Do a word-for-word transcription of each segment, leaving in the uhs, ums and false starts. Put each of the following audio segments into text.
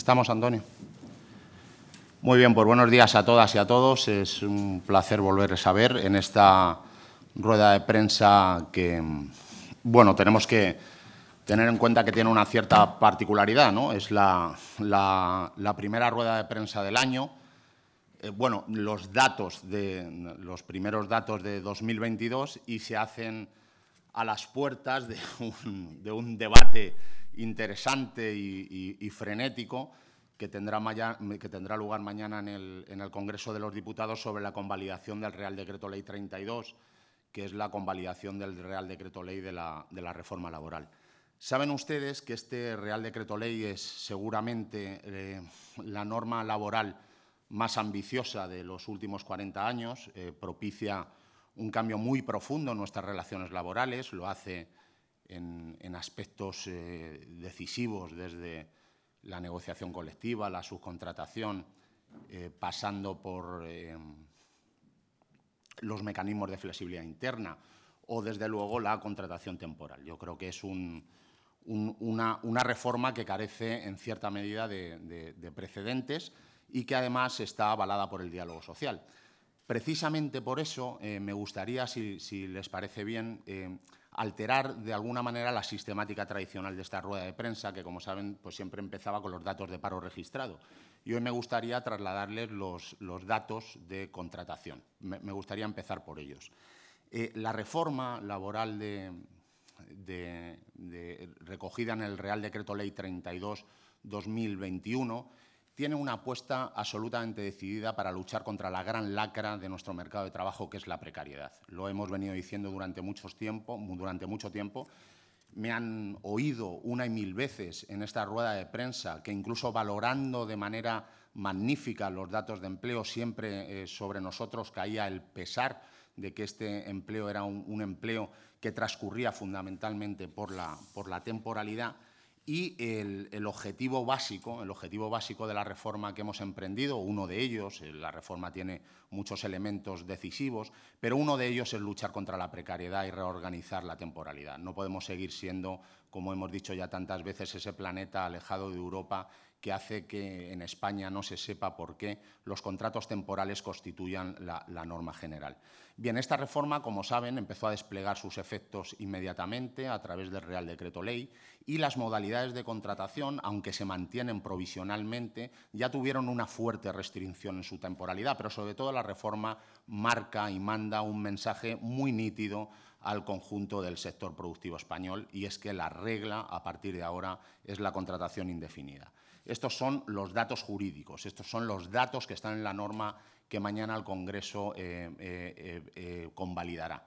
¿Estamos, Antonio? Muy bien, pues buenos días a todas y a todos. Es un placer volverles a ver en esta rueda de prensa que, bueno, tenemos que tener en cuenta que tiene una cierta particularidad, ¿no? Es la, la, la primera rueda de prensa del año. Eh, bueno, los datos de los primeros datos de dos mil veintidós y se hacen a las puertas de un, de un debate interesante y, y, y frenético que tendrá, mañana, que tendrá lugar mañana en el, en el Congreso de los Diputados sobre la convalidación del Real Decreto Ley treinta y dos, que es la convalidación del Real Decreto Ley de la, de la reforma laboral. Saben ustedes que este Real Decreto Ley es seguramente eh, la norma laboral más ambiciosa de los últimos cuarenta años, eh, propicia un cambio muy profundo en nuestras relaciones laborales, lo hace en, en aspectos eh, decisivos desde la negociación colectiva, la subcontratación, eh, pasando por eh, los mecanismos de flexibilidad interna o, desde luego, la contratación temporal. Yo creo que es un, un, una, una reforma que carece, en cierta medida, de, de, de precedentes y que, además, está avalada por el diálogo social. Precisamente por eso eh, me gustaría, si, si les parece bien, eh, alterar de alguna manera la sistemática tradicional de esta rueda de prensa, que, como saben, pues siempre empezaba con los datos de paro registrado. Y hoy me gustaría trasladarles los, los datos de contratación. Me, me gustaría empezar por ellos. Eh, la reforma laboral de, de, de, recogida en el Real Decreto Ley treinta y dos barra dos mil veintiuno tiene una apuesta absolutamente decidida para luchar contra la gran lacra de nuestro mercado de trabajo, que es la precariedad. Lo hemos venido diciendo durante, muchos tiempo, durante mucho tiempo. Me han oído una y mil veces en esta rueda de prensa que, incluso valorando de manera magnífica los datos de empleo, siempre eh, sobre nosotros caía el pesar de que este empleo era un, un empleo que transcurría fundamentalmente por la, por la temporalidad. Y el, el, objetivo básico, el objetivo básico de la reforma que hemos emprendido, uno de ellos, la reforma tiene muchos elementos decisivos, pero uno de ellos es luchar contra la precariedad y reorganizar la temporalidad. No podemos seguir siendo, como hemos dicho ya tantas veces, ese planeta alejado de Europa que hace que en España no se sepa por qué los contratos temporales constituyan la, la norma general. Bien, esta reforma, como saben, empezó a desplegar sus efectos inmediatamente a través del Real Decreto Ley y las modalidades de contratación, aunque se mantienen provisionalmente, ya tuvieron una fuerte restricción en su temporalidad, pero sobre todo la reforma marca y manda un mensaje muy nítido al conjunto del sector productivo español, y es que la regla, a partir de ahora, es la contratación indefinida. Estos son los datos jurídicos, estos son los datos que están en la norma que mañana el Congreso eh, eh, eh, convalidará.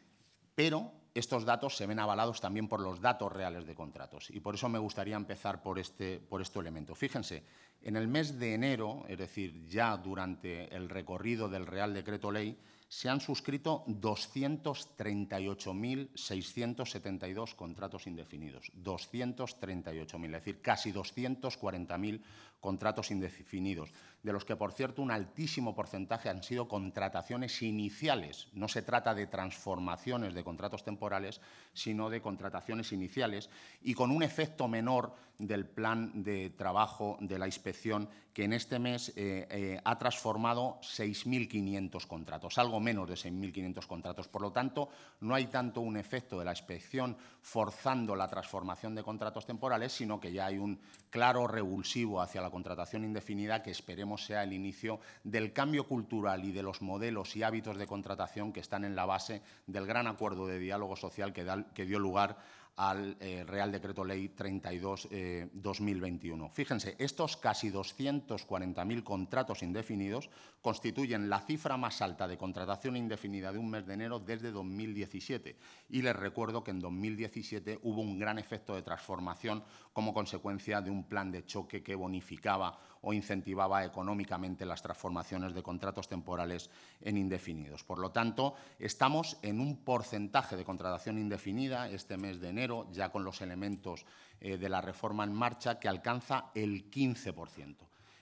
Pero estos datos se ven avalados también por los datos reales de contratos, y por eso me gustaría empezar por este, por este elemento. Fíjense, en el mes de enero, es decir, ya durante el recorrido del Real Decreto Ley, se han suscrito doscientos treinta y ocho mil seiscientos setenta y dos contratos indefinidos. doscientos treinta y ocho mil, es decir, casi doscientos cuarenta mil contratos indefinidos, de los que, por cierto, un altísimo porcentaje han sido contrataciones iniciales. No se trata de transformaciones de contratos temporales, sino de contrataciones iniciales, y con un efecto menor del plan de trabajo de la inspección, que en este mes eh, eh, ha transformado seis mil quinientos contratos, algo menos de seis mil quinientos contratos. Por lo tanto, no hay tanto un efecto de la inspección forzando la transformación de contratos temporales, sino que ya hay un claro revulsivo hacia la contratación indefinida, que esperemos sea el inicio del cambio cultural y de los modelos y hábitos de contratación que están en la base del gran acuerdo de diálogo social que, da, que dio lugar al eh, Real Decreto Ley treinta y dos barra dos mil veintiuno. Fíjense, estos casi doscientos cuarenta mil contratos indefinidos constituyen la cifra más alta de contratación indefinida de un mes de enero desde dos mil diecisiete. Y les recuerdo que en dos mil diecisiete hubo un gran efecto de transformación como consecuencia de un plan de choque que bonificaba o incentivaba económicamente las transformaciones de contratos temporales en indefinidos. Por lo tanto, estamos en un porcentaje de contratación indefinida este mes de enero, ya con los elementos eh, de la reforma en marcha, que alcanza el quince por ciento.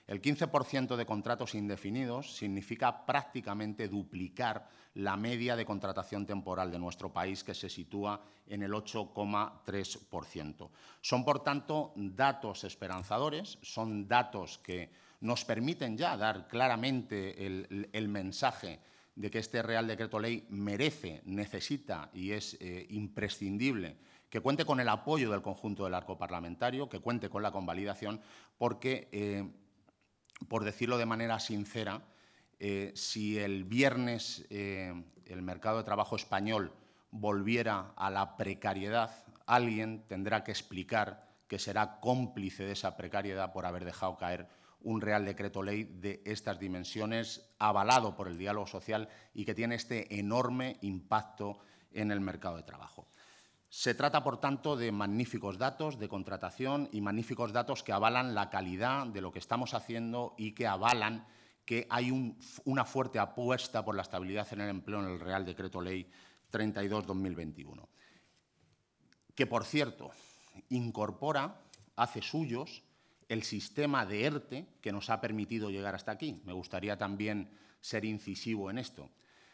El quince por ciento de contratos indefinidos significa prácticamente duplicar la media de contratación temporal de nuestro país, que se sitúa en el ocho coma tres por ciento. Son, por tanto, datos esperanzadores, son datos que nos permiten ya dar claramente el, el mensaje de que este Real Decreto Ley merece, necesita y es eh, imprescindible que cuente con el apoyo del conjunto del arco parlamentario, que cuente con la convalidación, porque, eh, por decirlo de manera sincera, eh, si el viernes eh, el mercado de trabajo español volviera a la precariedad, alguien tendrá que explicar que será cómplice de esa precariedad por haber dejado caer un Real Decreto Ley de estas dimensiones, avalado por el diálogo social y que tiene este enorme impacto en el mercado de trabajo. Se trata, por tanto, de magníficos datos de contratación y magníficos datos que avalan la calidad de lo que estamos haciendo y que avalan que hay un, una fuerte apuesta por la estabilidad en el empleo en el Real Decreto Ley treinta y dos barra dos mil veintiuno, que, por cierto, incorpora, hace suyos, el sistema de ERTE que nos ha permitido llegar hasta aquí. Me gustaría también ser incisivo en esto.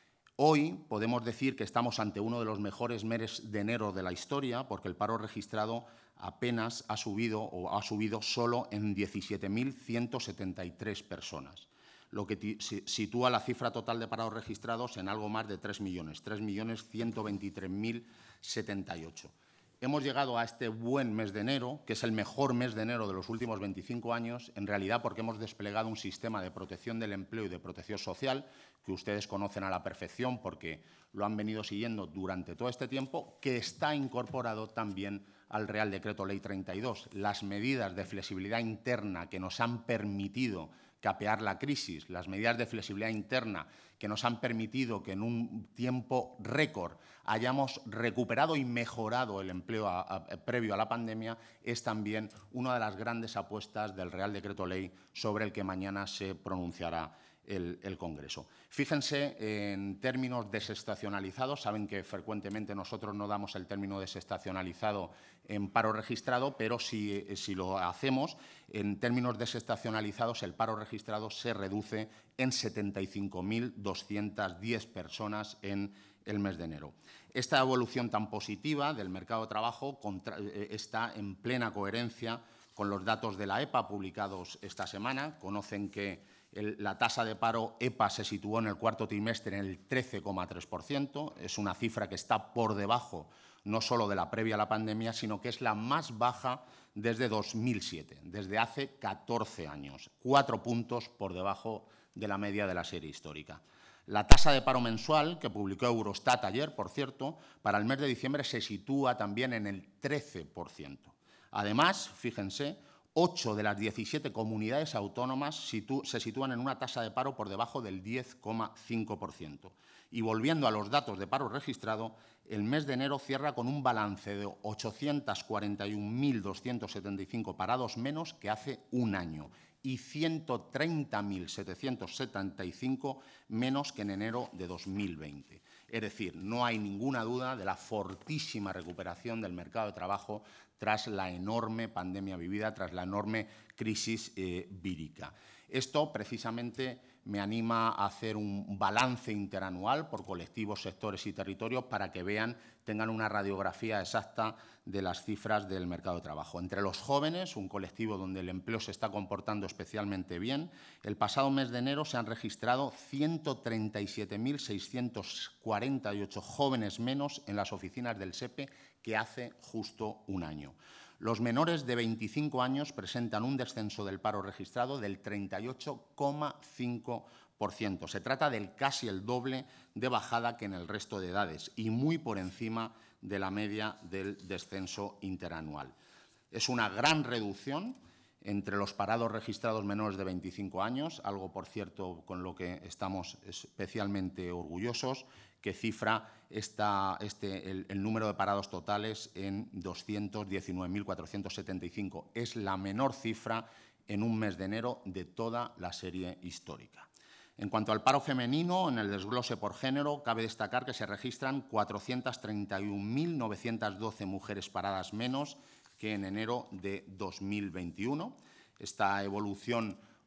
Hoy podemos decir que estamos ante uno de los mejores meses de enero de la historia, porque el paro registrado apenas ha subido o ha subido solo en diecisiete mil ciento setenta y tres personas, lo que sitúa la cifra total de parados registrados en algo más de tres millones, tres millones ciento veintitrés mil setenta y ocho. Hemos llegado a este buen mes de enero, que es el mejor mes de enero de los últimos veinticinco años, en realidad porque hemos desplegado un sistema de protección del empleo y de protección social que ustedes conocen a la perfección porque lo han venido siguiendo durante todo este tiempo, que está incorporado también al Real Decreto Ley treinta y dos. Las medidas de flexibilidad interna que nos han permitido capear la crisis, las medidas de flexibilidad interna que nos han permitido que en un tiempo récord hayamos recuperado y mejorado el empleo a, a, previo a la pandemia, es también una de las grandes apuestas del Real Decreto Ley sobre el que mañana se pronunciará el, el Congreso. Fíjense en términos desestacionalizados. Saben que frecuentemente nosotros no damos el término desestacionalizado en paro registrado, pero si, si lo hacemos, en términos desestacionalizados, el paro registrado se reduce en setenta y cinco mil doscientas diez personas en el mes de enero. Esta evolución tan positiva del mercado de trabajo contra, eh, está en plena coherencia con los datos de la E P A publicados esta semana. Conocen que el, la tasa de paro E P A se situó en el cuarto trimestre en el trece coma tres por ciento. Es una cifra que está por debajo no solo de la previa a la pandemia, sino que es la más baja desde dos mil siete, desde hace catorce años, cuatro puntos por debajo de la media de la serie histórica. La tasa de paro mensual, que publicó Eurostat ayer, por cierto, para el mes de diciembre se sitúa también en el trece por ciento. Además, fíjense, ocho de las diecisiete comunidades autónomas situ- se sitúan en una tasa de paro por debajo del diez coma cinco por ciento. Y volviendo a los datos de paro registrado, el mes de enero cierra con un balance de ochocientos cuarenta y un mil doscientos setenta y cinco parados menos que hace un año y ciento treinta mil setecientos setenta y cinco menos que en enero de dos mil veinte. Es decir, no hay ninguna duda de la fortísima recuperación del mercado de trabajo tras la enorme pandemia vivida, tras la enorme crisis eh, vírica. Esto, precisamente, me anima a hacer un balance interanual por colectivos, sectores y territorios para que vean, tengan una radiografía exacta de las cifras del mercado de trabajo. Entre los jóvenes, un colectivo donde el empleo se está comportando especialmente bien, el pasado mes de enero se han registrado ciento treinta y siete mil seiscientos cuarenta y ocho jóvenes menos en las oficinas del S E P E que hace justo un año. Los menores de veinticinco años presentan un descenso del paro registrado del treinta y ocho coma cinco por ciento. Se trata del casi el doble de bajada que en el resto de edades y muy por encima de la media del descenso interanual. Es una gran reducción entre los parados registrados menores de veinticinco años, algo, por cierto, con lo que estamos especialmente orgullosos, que cifra esta, este, el, el número de parados totales en doscientos diecinueve mil cuatrocientos setenta y cinco. Es la menor cifra en un mes de enero de toda la serie histórica. En cuanto al paro femenino, en el desglose por género, cabe destacar que se registran cuatrocientos treinta y un mil novecientos doce mujeres paradas menos que en enero de dos mil veintiuno. Esta evolución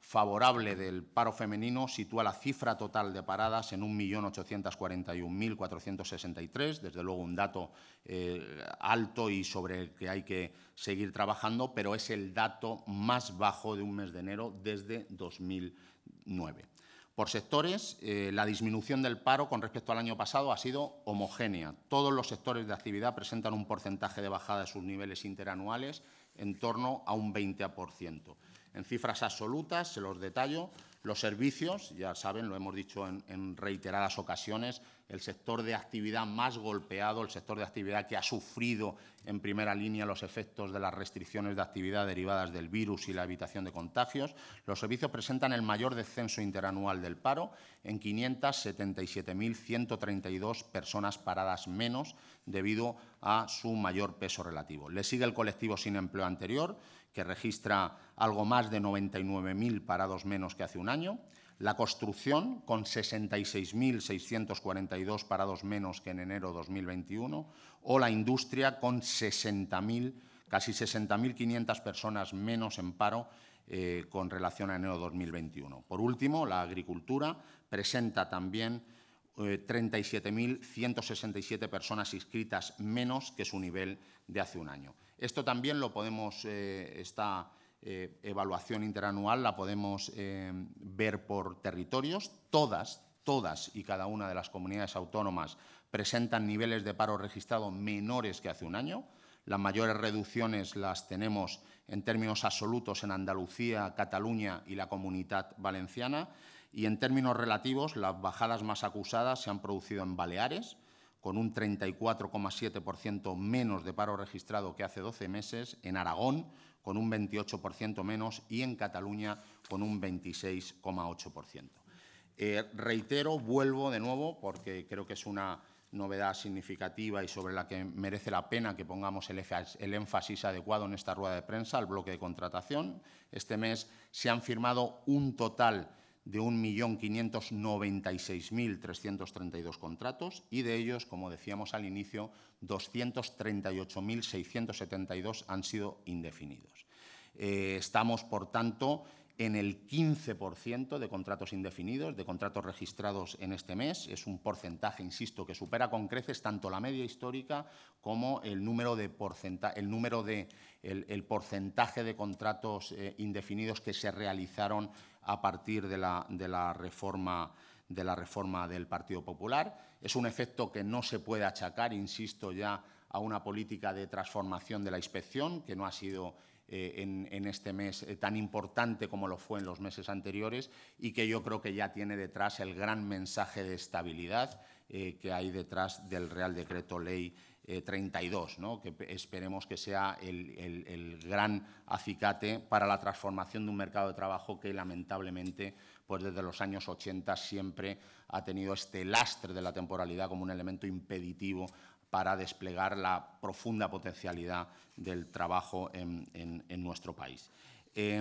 favorable del paro femenino sitúa la cifra total de paradas en un millón ochocientos cuarenta y un mil cuatrocientos sesenta y tres, desde luego un dato eh, alto y sobre el que hay que seguir trabajando, pero es el dato más bajo de un mes de enero desde dos mil nueve. Por sectores, eh, la disminución del paro con respecto al año pasado ha sido homogénea. Todos los sectores de actividad presentan un porcentaje de bajada de sus niveles interanuales en torno a un veinte por ciento. En cifras absolutas, se los detallo, los servicios, ya saben, lo hemos dicho en, en reiteradas ocasiones, el sector de actividad más golpeado, el sector de actividad que ha sufrido en primera línea los efectos de las restricciones de actividad derivadas del virus y la evitación de contagios. Los servicios presentan el mayor descenso interanual del paro, en quinientas setenta y siete mil ciento treinta y dos personas paradas menos debido a su mayor peso relativo. Le sigue el colectivo sin empleo anterior, que registra algo más de noventa y nueve mil parados menos que hace un año. La construcción, con sesenta y seis mil seiscientos cuarenta y dos parados menos que en enero de dos mil veintiuno, o la industria, con sesenta mil, casi sesenta mil quinientas personas menos en paro eh, con relación a enero de dos mil veintiuno. Por último, la agricultura presenta también eh, treinta y siete mil ciento sesenta y siete personas inscritas menos que su nivel de hace un año. Esto también lo podemos, eh, esta eh, evaluación interanual la podemos eh, ver por territorios. Todas, todas y cada una de las comunidades autónomas presentan niveles de paro registrado menores que hace un año. Las mayores reducciones las tenemos en términos absolutos en Andalucía, Cataluña y la Comunidad Valenciana. Y en términos relativos, las bajadas más acusadas se han producido en Baleares, con un treinta y cuatro coma siete por ciento menos de paro registrado que hace doce meses, en Aragón, con un veintiocho por ciento menos, y en Cataluña, con un veintiséis coma ocho por ciento. Eh, reitero, vuelvo de nuevo, porque creo que es una novedad significativa y sobre la que merece la pena que pongamos el, el énfasis adecuado en esta rueda de prensa, al bloque de contratación. Este mes se han firmado un total de un millón quinientos noventa y seis mil trescientos treinta y dos contratos y de ellos, como decíamos al inicio, doscientos treinta y ocho mil seiscientos setenta y dos han sido indefinidos. Eh, estamos, por tanto, en el quince por ciento de contratos indefinidos, de contratos registrados en este mes. Es un porcentaje, insisto, que supera con creces tanto la media histórica como el número de, porcenta el, número de el, el porcentaje de contratos eh, indefinidos que se realizaron a partir de la, de, la reforma, de la reforma del Partido Popular. Es un efecto que no se puede achacar, insisto, ya a una política de transformación de la inspección, que no ha sido eh, en, en este mes eh, tan importante como lo fue en los meses anteriores y que yo creo que ya tiene detrás el gran mensaje de estabilidad eh, que hay detrás del Real Decreto Ley Eh, treinta y dos, ¿no? Que esperemos que sea el, el, el gran acicate para la transformación de un mercado de trabajo que, lamentablemente, pues desde los años ochenta siempre ha tenido este lastre de la temporalidad como un elemento impeditivo para desplegar la profunda potencialidad del trabajo en, en, en nuestro país. Eh,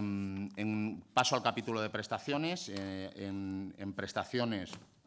en, paso al capítulo de prestaciones. Eh, en, en prestaciones,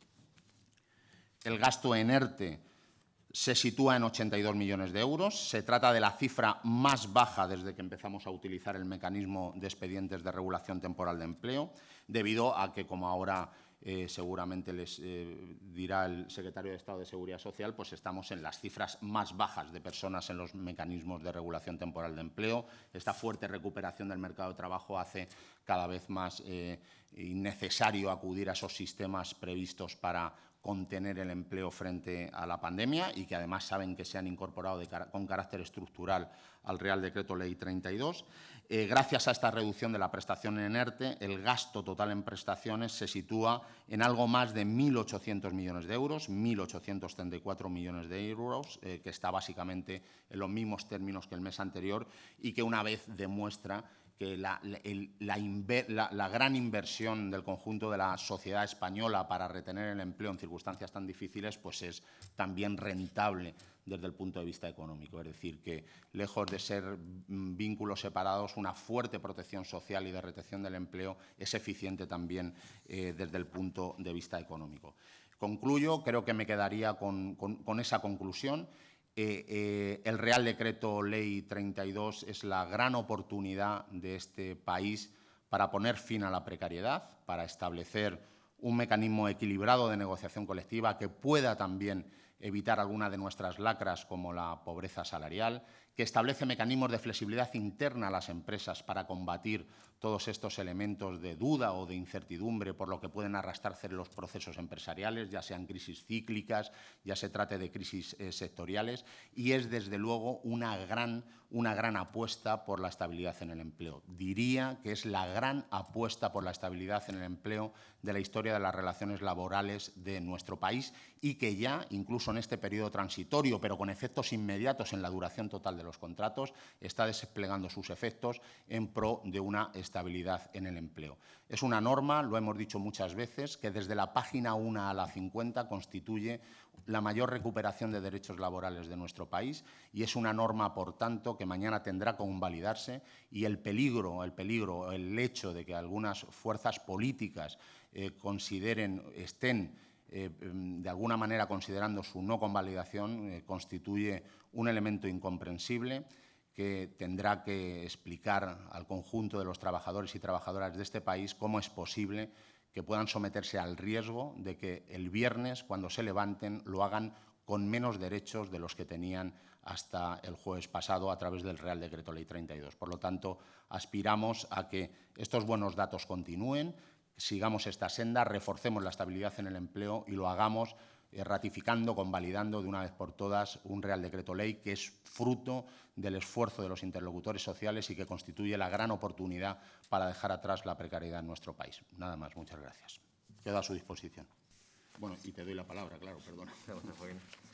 el gasto en ERTE se sitúa en ochenta y dos millones de euros. Se trata de la cifra más baja desde que empezamos a utilizar el mecanismo de expedientes de regulación temporal de empleo, debido a que, como ahora eh, seguramente les eh, dirá el secretario de Estado de Seguridad Social, pues estamos en las cifras más bajas de personas en los mecanismos de regulación temporal de empleo. Esta fuerte recuperación del mercado de trabajo hace cada vez más eh, innecesario acudir a esos sistemas previstos para contener el empleo frente a la pandemia y que además saben que se han incorporado de cara, con carácter estructural al Real Decreto Ley treinta y dos. Eh, gracias a esta reducción de la prestación en ERTE, el gasto total en prestaciones se sitúa en algo más de mil ochocientos millones de euros, mil ochocientos treinta y cuatro millones de euros, eh, que está básicamente en los mismos términos que el mes anterior y que una vez demuestra que la, el, la, inver, la, la gran inversión del conjunto de la sociedad española para retener el empleo en circunstancias tan difíciles pues es también rentable desde el punto de vista económico. Es decir, que lejos de ser vínculos separados, una fuerte protección social y de retención del empleo es eficiente también eh, desde el punto de vista económico. Concluyo, creo que me quedaría con, con, con esa conclusión. Eh, eh, el Real Decreto Ley treinta y dos es la gran oportunidad de este país para poner fin a la precariedad, para establecer un mecanismo equilibrado de negociación colectiva que pueda también evitar alguna de nuestras lacras como la pobreza salarial, que establece mecanismos de flexibilidad interna a las empresas para combatir todos estos elementos de duda o de incertidumbre por lo que pueden arrastrarse los procesos empresariales, ya sean crisis cíclicas, ya se trate de crisis eh, sectoriales, y es desde luego una gran, una gran apuesta por la estabilidad en el empleo. Diría que es la gran apuesta por la estabilidad en el empleo de la historia de las relaciones laborales de nuestro país y que ya, incluso en este periodo transitorio, pero con efectos inmediatos en la duración total de los contratos, está desplegando sus efectos en pro de una estabilidad en el empleo. Es una norma, lo hemos dicho muchas veces, que desde la página uno a la cincuenta constituye la mayor recuperación de derechos laborales de nuestro país y es una norma, por tanto, que mañana tendrá que convalidarse y el peligro, el peligro, el hecho de que algunas fuerzas políticas eh, consideren, estén Eh, de alguna manera considerando su no convalidación, eh, constituye un elemento incomprensible que tendrá que explicar al conjunto de los trabajadores y trabajadoras de este país cómo es posible que puedan someterse al riesgo de que el viernes, cuando se levanten, lo hagan con menos derechos de los que tenían hasta el jueves pasado a través del Real Decreto Ley treinta y dos. Por lo tanto, aspiramos a que estos buenos datos continúen, sigamos esta senda, reforcemos la estabilidad en el empleo y lo hagamos eh, ratificando, convalidando de una vez por todas un Real Decreto Ley que es fruto del esfuerzo de los interlocutores sociales y que constituye la gran oportunidad para dejar atrás la precariedad en nuestro país. Nada más, muchas gracias. Quedo a su disposición. Bueno, y te doy la palabra, claro, perdona.